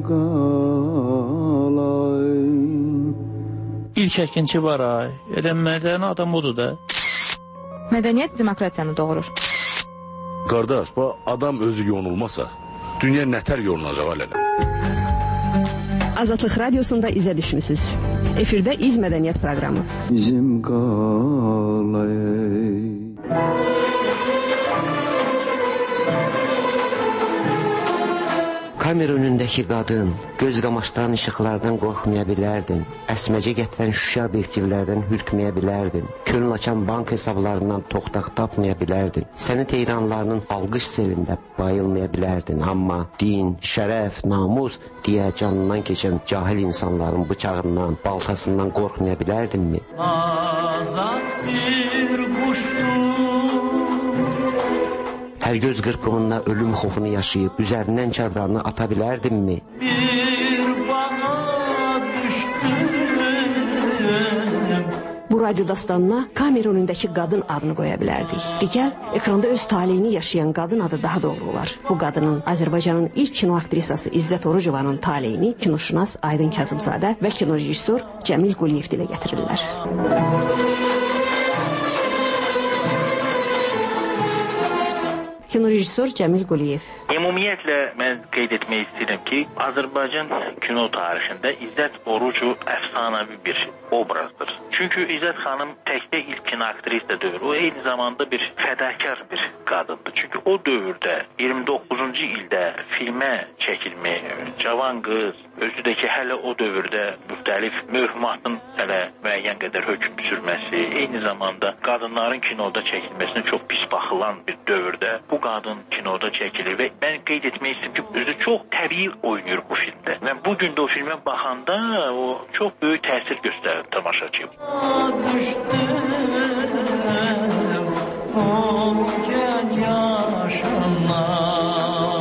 qalay. İlk əkinçi var ay. Elə mədəni adam odur da. Mədəniyyət demokratiyanı doğurur. Qardaş, bu adam özü yonulmasa, dünya nətər yolunacaq alələ? Azadlıq Radiosunda izə düşmüsünüz. Efirdə İz Mədəniyyət proqramı. İzim qalay. Kamera önündəki qadın, göz qamaşdıran işıqlardan qorxmaya bilərdin, əsməcə gətirən şüşə obyektivlərdən hürkməyə bilərdin, kölün açan bank hesablarından toxtaq tapmaya bilərdin, səni teyranlarının alqış selində bayılmaya bilərdin, amma din, şərəf, namus deyə canından keçən cahil insanların bıçağından, baltasından qorxmaya bilərdinmi? Azad bir quşdur. Hər göz qırpımında ölüm xofunu yaşayıb üzərindən çadranını ata bilərdinmi? Bir bağa düşdüm. Bu radyo dastanına kamera önündəki qadın adını qoya bilərdik. Digər, ekranda öz taleyini yaşayan qadın adı daha doğru olar. Bu qadının Azərbaycanın ilk kino aktrisası İzzət Orucovanın taleyini kinoşünas Aydın Kazımzadə və kino rejissor Cəmil Quliyev dilə gətirirlər. Kino rejissor Cəmil Quliyev. Ümumiyyətlə mən qeyd etmək istəyirəm ki, Azərbaycan kino tarixində İzzət Orucu əfsanəvi bir obrazdır. Çünki İzzət xanım təkcə ilk kino aktrisa deyil, o eyni zamanda bir fədakar bir qadındır. Çünki o dövrdə 29-cu ildə filmə çəkilmək, cavan qız, özü də ki hələ o dövrdə müxtəlif mövhumatın hələ müəyyən qədər hökm sürməsi, eyni zamanda qadınların kinoda çəkilməsinə çox pis baxılan bir dövrdə bu qadın kinoda çəkilir və mən qeyd etmək istəyirəm ki, özü çox təbii oynayır bu filmdə. Və bu gün də o filmə baxanda o çox böyük təsir göstərir tamaşaçıya. Düşdüm, o gənc yaşımdan.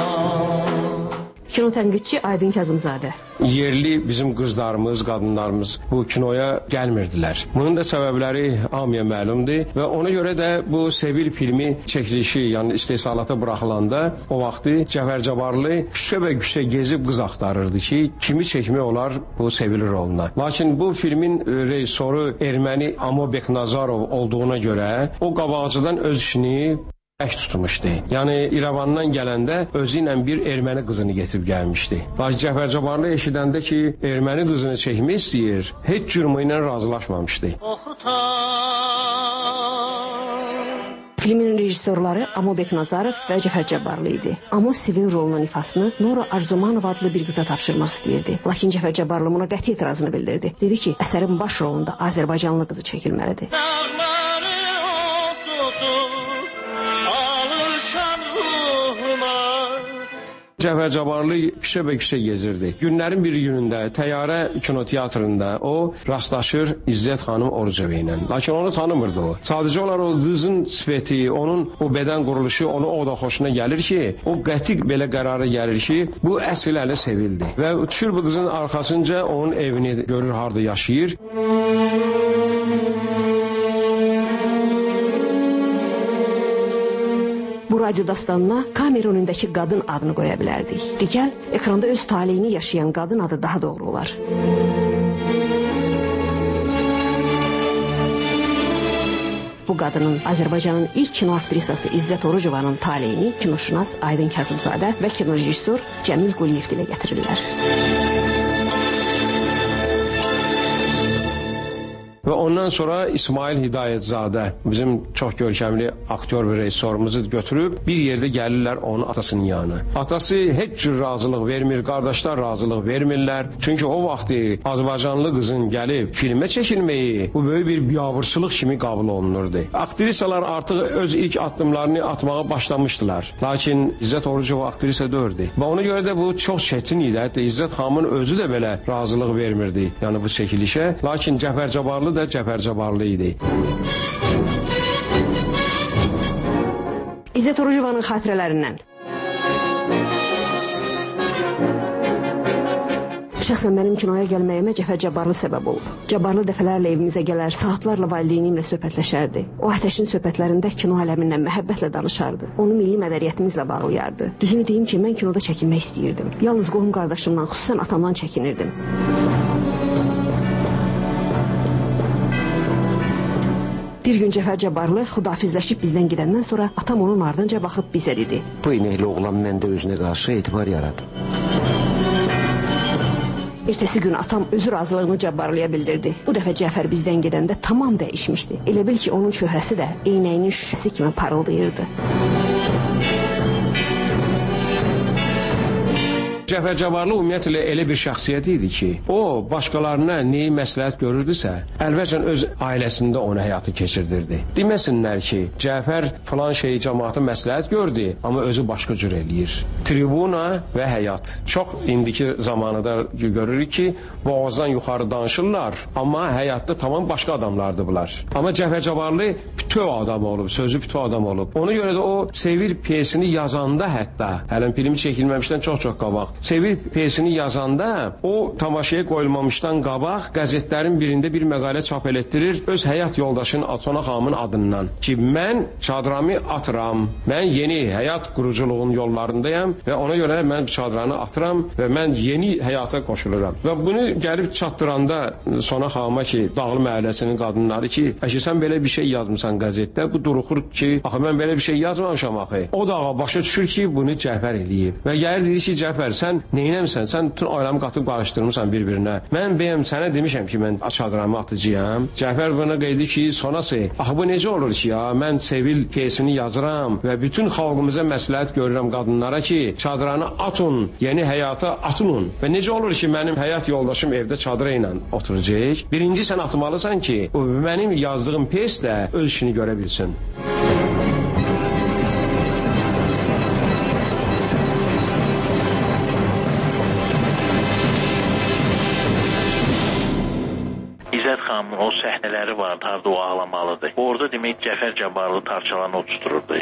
Kino tənqidçi Aydın Kazımzadə. Yerli bizim qızlarımız, qadınlarımız bu kinoya gəlmirdilər. Bunun da səbəbləri hamıya məlumdur və ona görə də bu Sevil filmi çəkilişi, yəni istehsalata buraxılanda o vaxtı Cəfər Cabbarlı küçə və küçə gezib qız axtarırdı ki, kimi çəkmək olar bu Sevil roluna. Lakin bu filmin rejissoru erməni Amobek Nazarov olduğuna görə o qabaqcadan öz işini tutmuşdu. Yəni İrəvandan gələndə özü ilə bir erməni qızını getirib gəlmişdi. Lakin Cəfər Cabbarlı eşidəndə ki, erməni qızını çəkmək istəyir, heç cürmü ilə razılaşmamışdı. Filmin rejissorları Amobek Nazarov və Cəfər Cabbarlı idi. Amo Sevil rolunun ifasını Nora Arzumanov adlı bir qıza tapşırmaq istəyirdi. Lakin Cəfər Cabbarlı buna qəti etirazını bildirdi. Dedi ki, əsərin baş rolunda Azərbaycanlı qızı çəkilməlidir. Cəfər Cabbarlı küçə və küçə gezirdi. Günlərin bir günündə Təyyarə kinoteatrında o rastlaşır İzzət xanım Orucova ilə. Lakin onu tanımırdı o. Sadəcə olaraq o qızın sifəti, onun o bədən quruluşu onu o da xoşuna gəlir ki, o qəti belə qərara gəlir ki, bu əsl ələ sevildi. Və düşür bu qızın arxasınca onun evini görür, harda yaşayır. Bu radyo dastanına kamera önündəki qadın adını qoya bilərdik. Digər, ekranda öz taleyini yaşayan qadın adı daha doğru olar. Bu qadının Azərbaycanın ilk kino aktrisası İzzət Orucovanın taleyini kinoşünas Aydın Kazımzadə və kino rejissor Cəmil Quliyev dilə gətirirlər. Və ondan sonra İsmail Hidayətzadə, bizim çox görkəmli aktyor və rejissorumuzu götürüb bir yerdə gəlirlər onun atasının yanına. Atası heç cür razılıq vermir, qardaşlar razılıq vermirlər. Çünki o vaxtı Azərbaycanlı qızın gəlib filmə çəkilməyi bu böyük bir biabırçılıq kimi qəbul olunurdu. Aktrisalar artıq öz ilk addımlarını atmağa başlamışdılar. Lakin İzzət Orucova aktrisa deyildi. Və ona görə də bu çox çətin idi. Hətta İzzət xanımın özü də belə razılıq vermirdi, yəni bu çəkilişə. Lakin Cəfər Cabbarlı da Cəfər Cabbarlı idi. İzzət Orucovanın xatirələrindən. Şəxsən mənim kinoya gəlməyimə Cəfər Cabbarlı səbəb olub. Cabbarlı dəfələrlə evimizə gələr, saatlarla valideynimlə söhbətləşərdi. O Atəşin söhbətlərində kino aləmindən məhəbbətlə danışardı. Onu milli mədəniyyətimizlə bağlayardı. Düzünü deyim ki, mən kinoda çəkinmək istəyirdim. Yalnız qohum qardaşımdan, xüsusən atamdan çəkinirdim. Bir gün Cəfər Cabbarlı xudafizləşib bizdən gedəndən sonra atam onun ardınca baxıb bizə dedi. Bu inəkli oğlan məndə özünə qarşı etibar yaradı. Ertəsi gün atam özü razılığını Cabbarlıya bildirdi. Bu dəfə Cəfər bizdən gedəndə tamam dəyişmişdi. Elə bil ki, onun çöhrəsi də eynəyinin şüşəsi kimi parıldayırdı. Cəfər Cabbarlı ümumiyyətlə elə bir şəxsiyyət idi ki, o başqalarına neyi məsləhət görürdüsə, əlbəttən öz ailəsində onu həyatı keçirdirdi. Deməsinlər ki, Cəfər falan şeyi cəmaata məsləhət gördü, amma özü başqa cür eləyir. Tribuna və həyat. Çox indiki zamanıda görürük ki, boğazdan yuxarı danışırlar, amma həyatda tamam başqa adamlardır bunlar. Amma Cəfər Cabbarlı bütöv adam olub, sözü bütöv adam olub. Ona görə də o Sevil piyesini yazanda hətta, hələn filmi çəkilməmişdən çox-çox qabaq, Sevil piyesini yazanda o tamaşaya qoyulmamışdan qabaq qəzetlərin birində bir məqalə çap elətdirir öz həyat yoldaşının Sona xanımın adından ki, mən çadramı atıram, mən yeni həyat quruculuğun yollarındayam və ona görə mən çadranı atıram və mən yeni həyata qoşuluram. Və bunu gəlib çatdıranda Sona xanıma ki, Dağlı məhəlləsinin qadınları ki, sən belə bir şey yazmısan qəzetdə, bu duruxur ki, axı mən belə bir şey yazmamışam axı. O da başa düşür ki, bunu Cəfər eləyib və gəlir deyir ki, Cəfər, sən neynəmsən? Sən bütün ailəmi qatıb qarışdırmısan bir-birinə. Mən bəyəm sənə demişəm ki, mən çadramı atıcıyam. Cəfər buna qeydi ki, sonası, axı bu necə olur ki ya? Mən Sevil piyesini yazıram və bütün xalqımıza məsləhət görürəm qadınlara ki, çadranı atın, yeni həyata atın. Və necə olur ki, mənim həyat yoldaşım evdə çadıra ilə oturacaq? Birinci sən atmalısan ki, mənim yazdığım piyes də öz işini görə bilsin. xanımın o səhnələri vardı, harada o ağlamalıdır. Orada demək Cəfər Cabbarlı tarçalanı oturtururdu.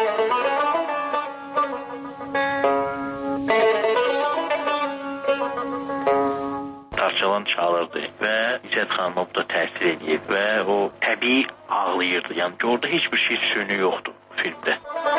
Tarçalan çalırdı və İzzət xanıma bu da təsir edir və o təbii ağlayırdı. Yəni ki, orada heç bir şey süni yoxdur filmdə.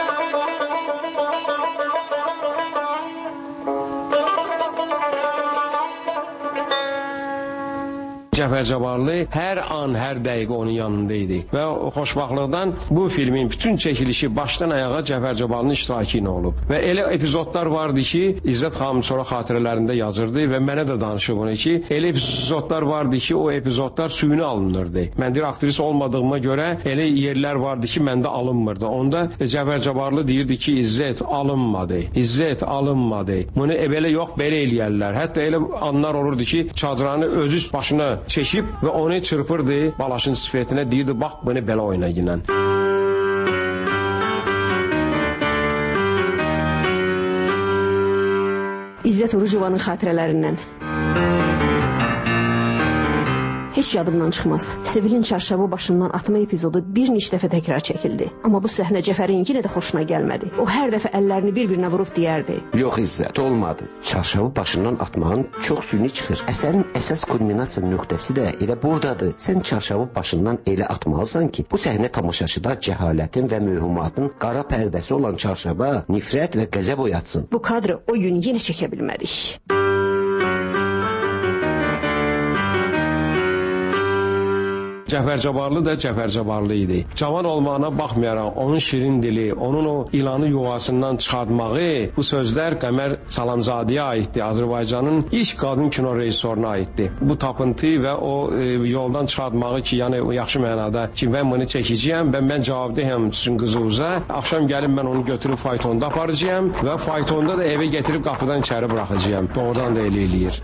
Cəfər Cabbarlı hər an, hər dəqiqə onun yanında idi və xoşbaxtlıqdan bu filmin bütün çəkilişi başdan ayağa Cəfər Cabbarlının iştirakı ilə olub. Və elə epizodlar vardı ki, İzzət xanım sonra xatirələrində yazırdı və mənə də danışıb onu ki, elə epizodlar vardı ki, o epizodlar suyunu alınırdı. Mən bir aktris olmadığıma görə elə yerlər vardı ki, məndə alınmırdı. Onda Cəfər Cabbarlı deyirdi ki, İzzət alınmadı, İzzət alınmadı. Bunu belə yox, belə eləyərlər. Hətta elə anlar olurdu ki, çadranı özü başına çeşib və onu çırpırdı balaşın sifətinə, deyirdi, bax, bunu belə oynayın. İzzət Orucovanın xatirələrindən. Heç yadımdan çıxmaz. Sevilin çarşabı başından atma epizodu bir neçə dəfə təkrar çəkildi. Amma bu səhnə Cəfərin yenə də xoşuna gəlmədi. O hər dəfə əllərini bir-birinə vurub deyərdi. Yox İzzət, olmadı. Çarşabı başından atmağın çox süni çıxır. Əsərin əsas kulminasiya nöqtəsi də elə buradadır. Sən çarşabı başından elə atmalısan ki, bu səhnə tamaşaçıda cəhalətin və möhumatın qara pərdəsi olan çarşaba nifrət və qəzəb oyatsın. Bu kadrı o gün yenə çəkə bilmədik. Cəfər Cabbarlı da Cəfər Cabbarlı idi. Cavan olmağına baxmayaraq onun şirin dili, onun o ilanı yuvasından çıxartmağı, bu sözlər Qəmər Salamzadəyə aiddir. Azərbaycanın ilk qadın kino rejissoruna aiddir. Bu tapıntı və o yoldan çıxartmağı ki, yəni yaxşı mənada ki, mən bunu çəkəcəyəm və mən cavabdehəm sizin qızınıza. Axşam gəlib mən onu götürüb faytonda aparacağam və faytonda da evə gətirib qapıdan içəri buraxacağam. Doğrudan da elə eləyir.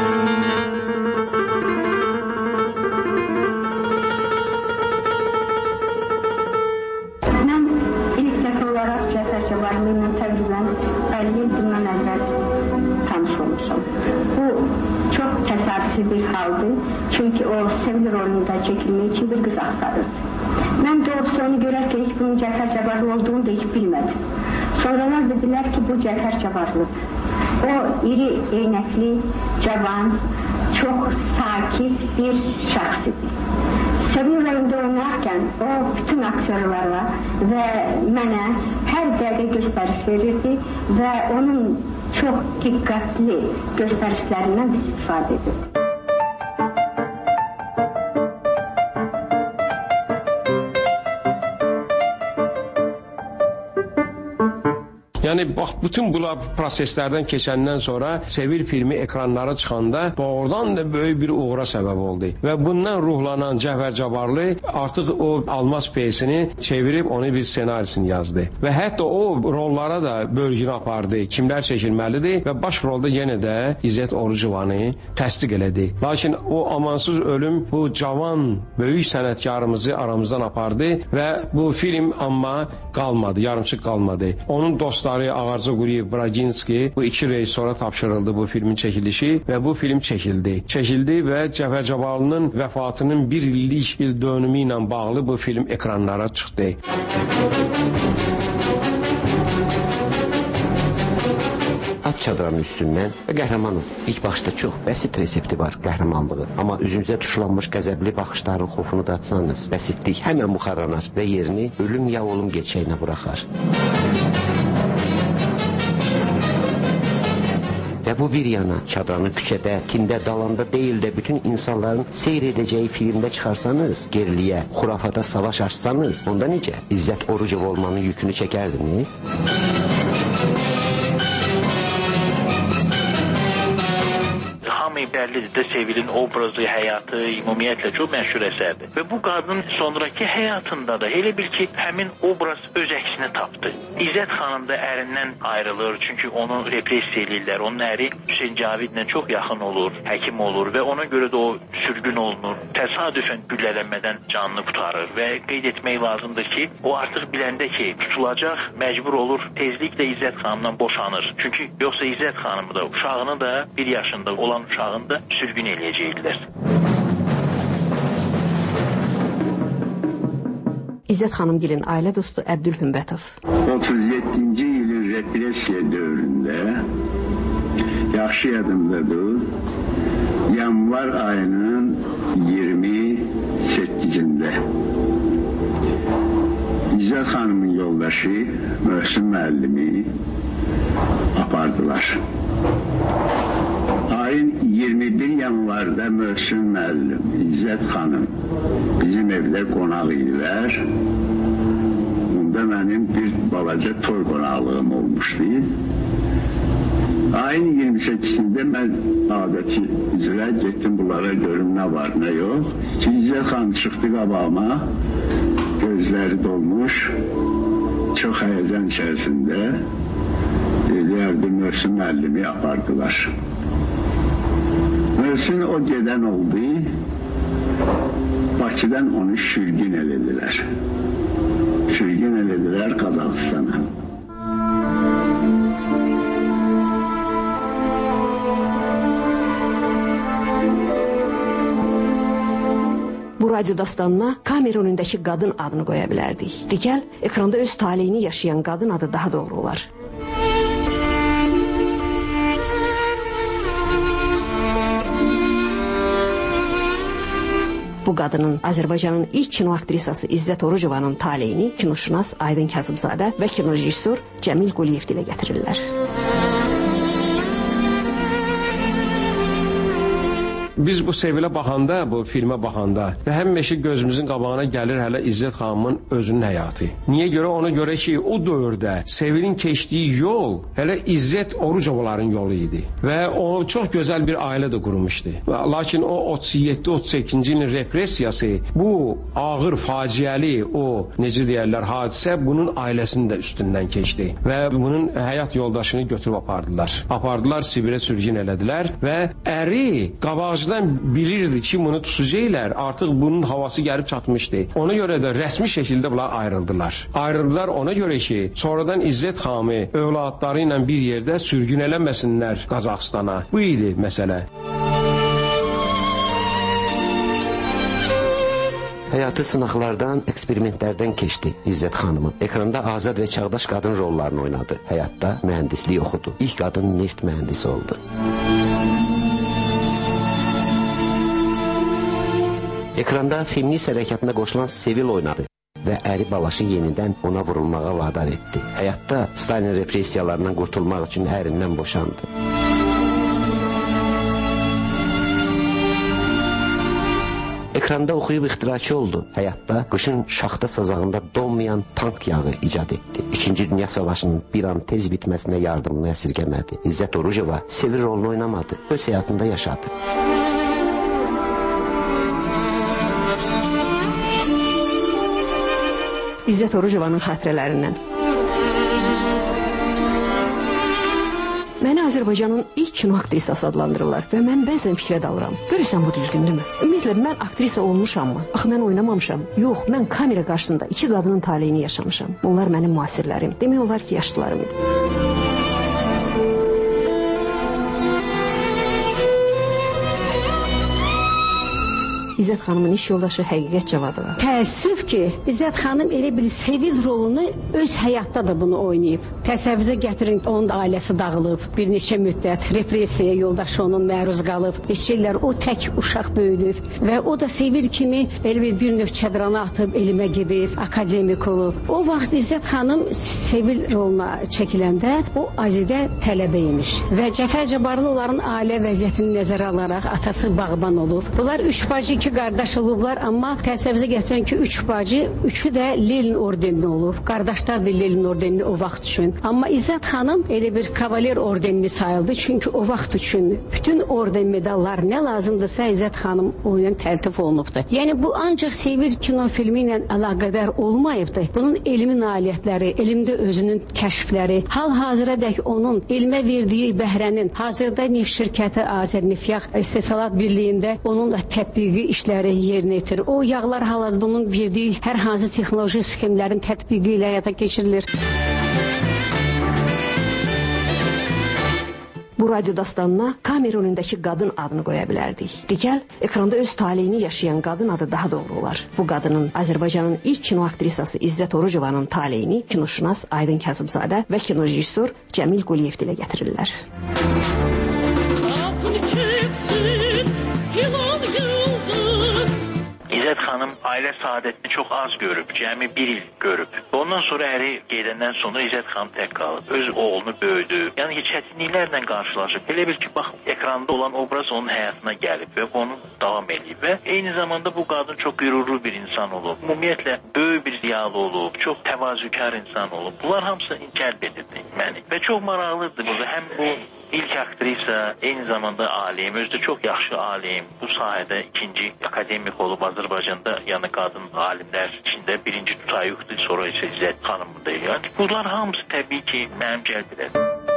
Bir haldı. Çünkü o Sevil rolunda çekilmek için bir kız aktarır. Ben doğrusu onu görerken hiç bunun Cəfər Cabbarlı olduğunu da hiç bilmedim. Sonralar dedilər ki, bu Cəfər Cabbarlıdır. O iri eynəkli, cavan, çox sakit bir şəxs idi. Sevil rəyində oynarkən o bütün aktyorlara və mənə hər dəqiqə göstəriş verirdi və onun çox diqqətli göstərişlərindən biz istifadə edirdik. Yəni bax bütün bu proseslərdən keçəndən sonra Sevil filmi ekranlara çıxanda doğrudan da böyük bir uğura səbəb oldu. Və bundan ruhlanan Cəfər Cabbarlı artıq o Almaz pyesini çevirib onu bir ssenarisini yazdı. Və hətta o rollara da bölgünü apardı. Kimlər çəkilməlidir və baş rolda yenə də İzzət Orucovanı təsdiq elədi. Lakin o amansız ölüm bu cavan böyük sənətkarımızı aramızdan apardı və bu film amma qalmadı, yarımçıq qalmadı. Onun dostları Ağarca Quliyev, Braginski bu 2 rejissora tapşırıldı bu filmin çəkilişi və bu film çəkildi. Çəkildi və Cəfər Cabbarlının vəfatının 1 illik il dönümü ilə bağlı bu film ekranlara çıxdı. At çadranın üstündən və qəhrəmanın ilk başda çox bəsit resepti var qəhrəmanlığı. Amma üzünüzə tuşlanmış qəzəbli baxışların xofunu da atsanız, bəsitlik həmən buxarlanar və yerini ölüm ya olum geçəyinə buraxar. Və bu bir yana çadranı küçədə, tində, dalanda deyil də bütün insanların seyr edəcəyi filmdə çıxarsanız, geriliyə, xurafata savaş açsanız, onda necə? İzzət Orucov olmanın yükünü çəkərdiniz? Bəllidir də Sevilin obrazı, həyatı, ümumiyyətlə çox məşhur əsərdir. Və bu qadın sonraki həyatında da elə bil ki, həmin obraz öz əksini tapdı. İzzət xanım da ərindən ayrılır, çünki onu repressiya edirlər. Onun əri Hüseyn Cavidlə çox yaxın olur, həkim olur və ona görə də o sürgün olunur. Təsadüfən güllələnmədən canını qurtarır və qeyd etmək lazımdır ki, o artıq biləndə ki, tutulacaq, məcbur olur, tezliklə İzzət xanımdan boşanır. Çünki yoxsa İzzət xanımı da, uşağını da 1 yaşında olan uşağını da sürgün eləyəcəklər. İzzət xanımgilin ailə dostu Əbdülhümbətov. 37-ci ilin repressiya dövründə yaxşı yadımdadır. Yanvar ayının 28-də İzzət xanımın yoldaşı Möhsün müəllimi apardılar. Ayın 21 yanvarda Möhsün müəllim, İzzət xanım bizim evdə qonaq idilər. Bunda mənim bir balaca toy qonaqlığım olmuşdu. Ayın 28-də mən adəti üzrə getdim bunlara görüm nə var, nə yox. İzzət xanım çıxdı qabağıma, gözləri dolmuş, çox həyəcan içərisində deyirdi, Möhsün müəllimi apardılar. Möhsün o gedən oldu, Bakıdan onu sürgün elədilər. Sürgün elədilər Qazaxıstana. Bu radyo dastanına kamera önündəki qadın adını qoya bilərdik. Digəl, ekranda öz taleyini yaşayan qadın adı daha doğru olar. Bu qadının Azərbaycanın ilk kino aktrisası İzzət Orucovanın taleyini kinoşünas Aydın Kazımzadə və kinorejissor Cəmil Quliyev dilə gətirirlər. Biz bu Sevilə baxanda, bu filmə baxanda və həmişə gözümüzün qabağına gəlir hələ İzzət xanımın özünün həyatı. Niyə görə? Ona görə ki, o dövrdə Sevilin keçdiyi yol hələ İzzət Orucovaların yolu idi və o çox gözəl bir ailə də qurmuşdu. Lakin o 37-38-ci ilin repressiyası, bu ağır, faciəli, o necə deyərlər, hadisə bunun ailəsinin də üstündən keçdi və bunun həyat yoldaşını götürüb apardılar. Apardılar, Sibirə sürgün elədilər və əri qabaqcıdan bilirdi ki, bunu tutacaqlar, artıq bunun havası gəlib çatmışdı. Ona görə də rəsmi şəkildə bunlar ayrıldılar. Ayrıldılar ona görə ki, sonradan İzzət xanımı övladları ilə bir yerdə sürgün eləməsinlər Qazaxıstana. Bu idi məsələ. Həyatı sınaqlardan eksperimentlərdən keçdi İzzət xanımın. Ekranda azad və çağdaş qadın rollarını oynadı. Həyatda mühəndislik oxudu. İlk qadın neft mühəndisi oldu. Ekranda feminist hərəkatına qoşulan Sevil oynadı və əri balaşı yenidən ona vurulmağa vadar etdi. Həyatda Stalin repressiyalarından qurtulmaq üçün ərindən boşandı. Ekranda oxuyub ixtiraçı oldu. Həyatda qışın şaxta sazağında donmayan tank yağı icad etdi. İkinci Dünya Savaşının bir an tez bitməsinə yardımını əsirgəmədi. İzzət Orucova Sevil rolunu oynamadı, öz həyatında yaşadı. İzzət Orucovanın xatirələrindən. Məni Azərbaycanın ilk kino aktrisası adlandırırlar və mən bəzən fikrə dalıram. Görürsən bu düzgündürmü? Ümumiyyətlə, mən aktrisa olmuşammı? Axı mən oynamamışam. Yox, mən kamera qarşısında iki qadının taleyini yaşamışam. Onlar mənim müasirlərim. Demək olar ki, yaşlılarım idi. İzzət xanımın iş yoldaşı Həqiqət Cavadova. Təəssüf ki, İzzət xanım elə bir Sevil rolunu öz həyatda da bunu oynayıb. Təsəvvürə gətirin, onun da ailəsi dağılıb, bir neçə müddət repressiyaya yoldaşı onun məruz qalıb. Neçə illər o tək uşaq böyüdüb və o da Sevil kimi elə bir növ çədrana atıb elmə gedib, akademik olub. O vaxt İzzət xanım Sevil roluna çəkiləndə o Azidə tələbə imiş və Cəfər Cabbarlı onların ailə vəziyyətini nəzərə alaraq atası bağban olub. Bunlar üç bacı, iki qardaş olublar, amma təsəvvürə gətirən ki, üç bacı, üçü də Lenin ordenli olub. Qardaşlar da Lenin ordenli o vaxt üçün. Amma İzzət xanım elə bir kavaler ordenli sayıldı, çünki o vaxt üçün bütün orden medallar nə lazımdırsa İzzət xanım oyunun təltif olunubdur. Yəni bu ancaq Sevil kino filmi ilə əlaqədar olmayıbdır. Bunun elmi nailiyyətləri, elmdə özünün kəşfləri, hal-hazıra dək onun elmə verdiyi bəhrənin, hazırda neft şirkəti Azərnefyaq İstehsalat Birliyində onunla tətbiqi işləri yerinə yetirir. O yağlar hal-hazırda onun verdiyi hər hansı texnoloji sxemlərin tətbiqi ilə həyata keçirilir. Bu radyo dastanına kamera önündəki qadın adını qoya bilərdik. Digəl, ekranda öz taleyini yaşayan qadın adı daha doğru olar. Bu qadının Azərbaycanın ilk kino aktrisası İzzət Orucovanın taleyini kinoşünas Aydın Kazımzadə və kinorejissor Cəmil Quliyev dilə gətirirlər. İzzət xanım ailə saadətini çox az görüb, cəmi bir il görüb. Ondan sonra əri gedəndən sonra İzzət xanım tək qalıb, öz oğlunu böyüdü. Yəni ki, çətinliklərlə qarşılaşıb. Elə bil ki, bax, ekranda olan obraz onun həyatına gəlib və onu davam edib və eyni zamanda bu qadın çox qürurlu bir insan olub. Ümumiyyətlə, böyük bir ziyalı olub, çox təvazükar insan olub. Bunlar hamısı cəlb edirdi məni və çox maraqlıdır bu. Həm bu İlk aktrisa, eyni zamanda alim, özü də çox yaxşı alim. Bu sahədə ikinci akademik olub Azərbaycanda, yəni qadın alimlər içində birinci Tutayuqdur, sonra isə İzzət xanımdır. Yəni bunlar hamısı təbii ki, mənim cəlb edir.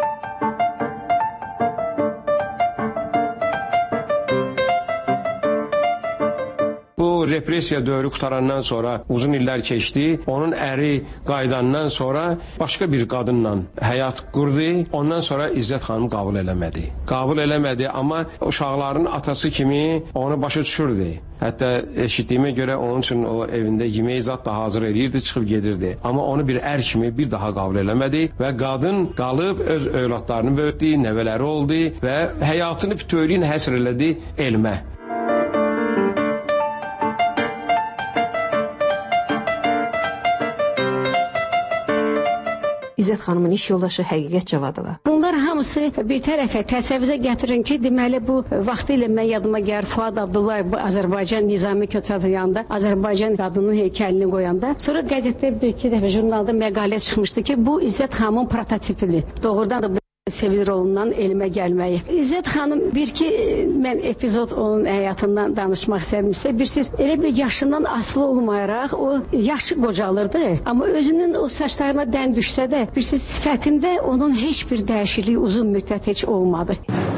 Bu repressiya dövrü qutarandan sonra uzun illər keçdi. Onun əri qayıdandan sonra başqa bir qadınla həyat qurdu. Ondan sonra İzzət xanım qəbul eləmədi. Qəbul eləmədi, amma uşaqların atası kimi onu başa düşürdü. Hətta eşitdiyimə görə onun üçün o evində yemək zat da hazır eləyirdi, çıxıb gedirdi. Amma onu bir ər kimi bir daha qəbul eləmədi və qadın qalıb öz övladlarını böyütdü, nəvələri oldu və həyatını bütövlüyünə həsr elədi elmə. İzzət xanımın iş yoldaşı Həqiqət Cavadova. Bunlar hamısı bir tərəfə təsəvvürə gətirin ki, deməli bu vaxtı ilə mən yadıma gəlir Fuad Abdullayev bu Azərbaycan Nizami Köçatı yanında Azərbaycan qadının heykəlini qoyanda, sonra qəzetdə bir-iki dəfə jurnalda məqalə çıxmışdı ki, bu İzzət xanımın prototipidir. Doğrudan da bu Sevil rolundan elmə gəlməyi. İzzət xanım bir-iki mən epizod onun həyatından danışmaq istəmişsə, bilirsiniz, elə bir yaşından asılı olmayaraq o yaşı qocalırdı. Amma özünün o saçlarına dən düşsə də, bilirsiniz, sifətində onun heç bir dəyişikliyi uzun müddət heç olmadı.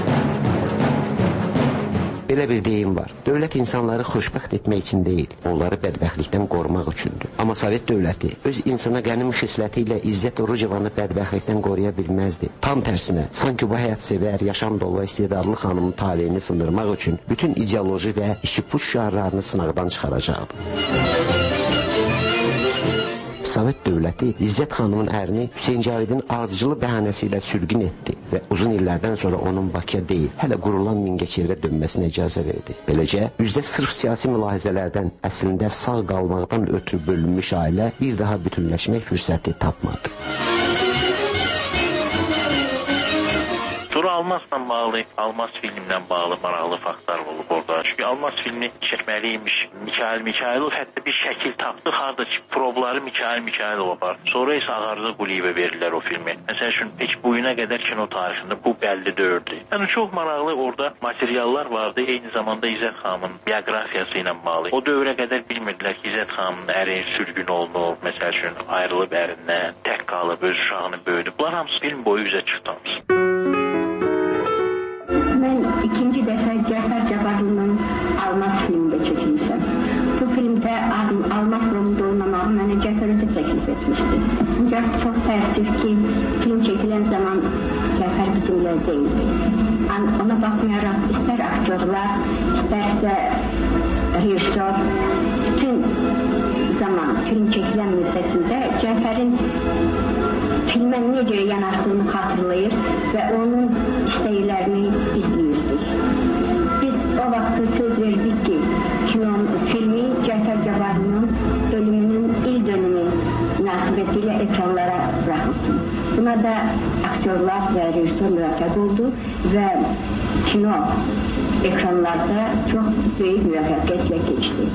Belə bir deyim var. Dövlət insanları xoşbəxt etmək üçün deyil, onları bədbəxtlikdən qorumaq üçündür. Amma Sovet dövləti öz insana qənim xisləti ilə İzzət Orucovanı bədbəxtlikdən qoruya bilməzdi. Tam tərsinə, sanki bu həyatsevər, yaşam dolu və istedadlı xanımın taleyini sındırmaq üçün bütün ideoloji və işi puç şüarlarını sınaqdan çıxaracaqdı. Sovet dövləti İzzət xanımın ərini Hüseyn Cavidin ardıcılı bəhanəsi ilə sürgün etdi və uzun illərdən sonra onun Bakıya deyil, hələ qurulan Mingəçevirə dönməsinə icazə verdi. Beləcə, üzdə sırf siyasi mülahizələrdən əslində sağ qalmaqdan ötürü bölünmüş ailə bir daha bütünləşmək fürsəti tapmadı. Sonra Almasla bağlı, Almas filmlə bağlı maraqlı faktlar olub orada. Çünki Almas filmi çəkməliymiş. Mikhailov hətta bir şəkil tapdı. Harada ki, probları Mikhailov var. Sonra isə Ağarda Quliyevə verirlər o filmi. Məsəl üçün, heç bugünə qədər kino tarixində bu bəlli deyirdi. Yəni, çox maraqlı orada materiallar vardı. Eyni zamanda İzzət xanımın bioqrafiyası ilə bağlı. O dövrə qədər bilmirdilər ki, İzzət xanımın əri sürgün olunub. Məsəl üçün, ayrılıb ərindən, tək qalıb, öz uşağını böyüdü. Bunlar hamısı film boyu üzə çıxdı. Mən ikinci dəfə Cəfər Cabbarlının Almas filmində çəkilmişəm. Bu filmdə Almas rolunda oynamağı mənə Cəfər özü təklif etmişdi. Ancaq çox təəssüf ki, film çəkilən zaman Cəfər bizimlə deyildi. Ona baxmayaraq istər aktyorlar, istərsə rejissor, bütün zaman film çəkilən müddətində Cəfərin filmə necə yanaşdığını xatırlayır və onun istəklərini izləyirdik. Biz o vaxt söz verdik ki, filmi Cəfər Cabbarlının ölümünün il dönümü münasibətilə ekranlara buraxılsın. Buna da aktyorlar və rejissor müvəffəq oldu və kino ekranlarda çox böyük müvəffəqiyyətlə keçdi.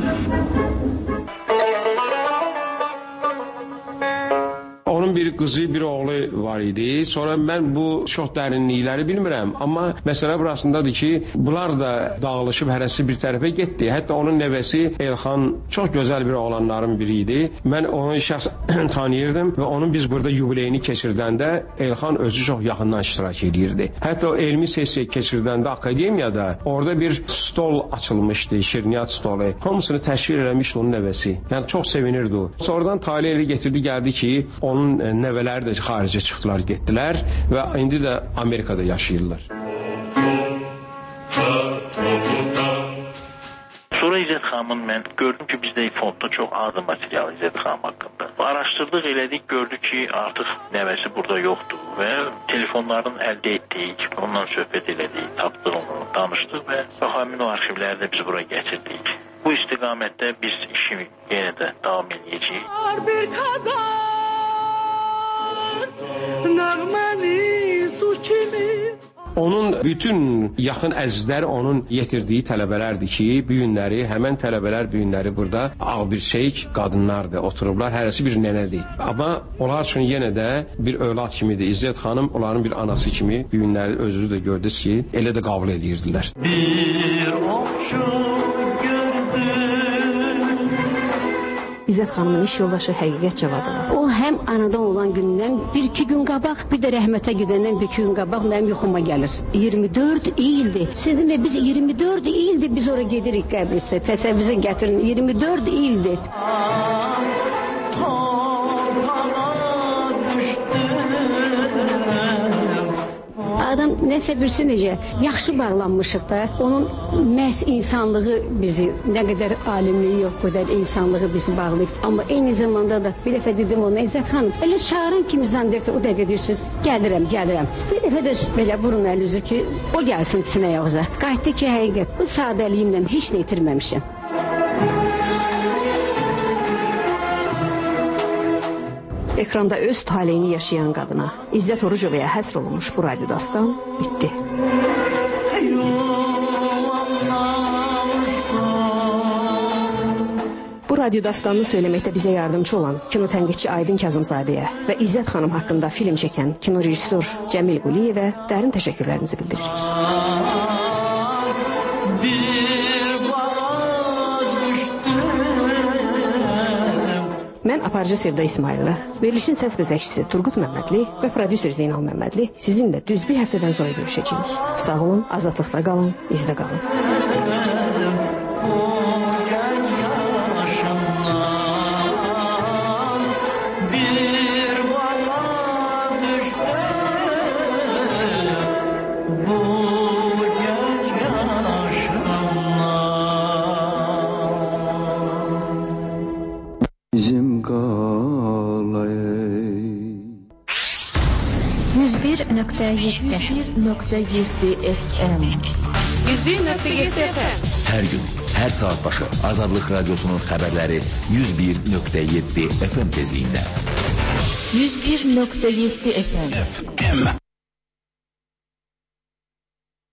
Onun bir qızı, bir oğlu var idi. Sonra mən bu çox dərinlikləri bilmirəm. Amma məsələ burasındadır ki, bunlar da dağılışıb hərəsi bir tərəfə getdi. Hətta onun nəvəsi Elxan çox gözəl bir oğlanların biri idi. Mən onu şəxsən tanıyırdım və onun biz burada yubileyini keçirdəndə Elxan özü çox yaxından iştirak edirdi. Hətta o elmi sessiya keçirdəndə akademiyada orada bir stol açılmışdı, şirniyyat stolu. Hamısını təşkil eləmişdi onun nəvəsi. Yəni çox sevinirdi o. Sonradan tale elə getirdi, gəldi ki, onun nəvələri də xaricə çıxdılar, getdilər və indi də Amerikada yaşayırlar. Sonra İzzət xanımın mən gördüm ki, bizdə fondda çox az material İzzət xanım haqqında. Araşdırdıq, elədik, gördük ki, artıq nəvəsi burada yoxdur və telefonlarını əldə etdik, onunla söhbət elədik, tapdıq onu, danışdıq və həmin o arxivləri də biz bura gətirdik. Bu istiqamətdə biz işimi yenə də davam edəcəyik. Bir kadar nəğməni su kimi. Onun bütün yaxın əzizləri onun yetirdiyi tələbələrdir ki, bu günləri, həmən tələbələr bu günləri burada ağbirçək qadınlardır, oturublar, hərəsi bir nənədir. Amma onlar üçün yenə də bir övlad kimidir. İzzət xanım onların bir anası kimi bu günləri özünüz də gördünüz ki, elə də qəbul edirdilər. Bir ovçu İzzət xanımın iş yoldaşı Həqiqət Cavadova. O həm anadan olan gündən 1-2 gün qabaq, bir də rəhmətə gedəndən 1-2 gün qabaq mənim yuxuma gəlir. 24 ildir. Siz demə, biz 24 ildir biz ora gedirik qəbristə. Təsəvvürə gətirin, 24 ildir. Adam nəsə birisi necə yaxşı bağlanmışıq da, onun məhz insanlığı bizi, nə qədər alimliyi yox, qədər insanlığı bizi bağlayıb. Amma eyni zamanda da bir dəfə dedim ona, İzzət xanım, elə çağıran kimi zannediyordu, o dəqiqə deyirsiniz, gəlirəm. Bir dəfə də belə vurun əlinizi ki, o gəlsin sinə yağıza. Qayıtdı ki, həqiqət, bu sadəliyimlə heç nə itirməmişəm. Ekranda öz taleyini yaşayan qadına İzzət Orucovaya həsr olunmuş bu radyo dastan bitti. Bu radyo dastanını söyləməkdə bizə yardımcı olan kino tənqidçi Aydın Kazımzadəyə və İzzət xanım haqqında film çəkən kino rejissor Cəmil Quliyevə dərin təşəkkürlərimizi bildiririk. Mən aparıcı Sevda İsmailova, verilişin səs bəzəkçisi Turqut Məmmədli və prodüser Zeynal Məmmədli sizinlə düz bir həftədən sonra görüşəcəyik. Sağ olun, azadlıqda qalın, izdə qalın. Bizim FM. 101.7 FM. Her gün, her saat başı Azadlık Radyosu'nun haberleri 101.7 FM tezliğinde. 101.7 FM.